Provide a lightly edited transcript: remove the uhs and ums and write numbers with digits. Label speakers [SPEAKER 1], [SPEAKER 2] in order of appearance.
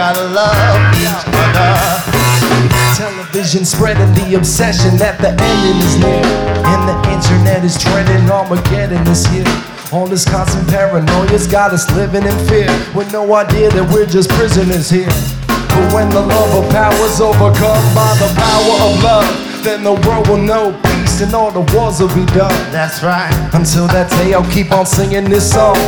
[SPEAKER 1] gotta love each other.
[SPEAKER 2] Television spreading the obsession that the ending is near, and the internet is trending. Armageddon is here. All this constant paranoia's got us living in fear, with no idea that we're just prisoners here. But when the love of power's overcome by the power of love, then the world will know peace and all the wars will be done.
[SPEAKER 1] That's right.
[SPEAKER 2] Until that day I'll keep on singing this song.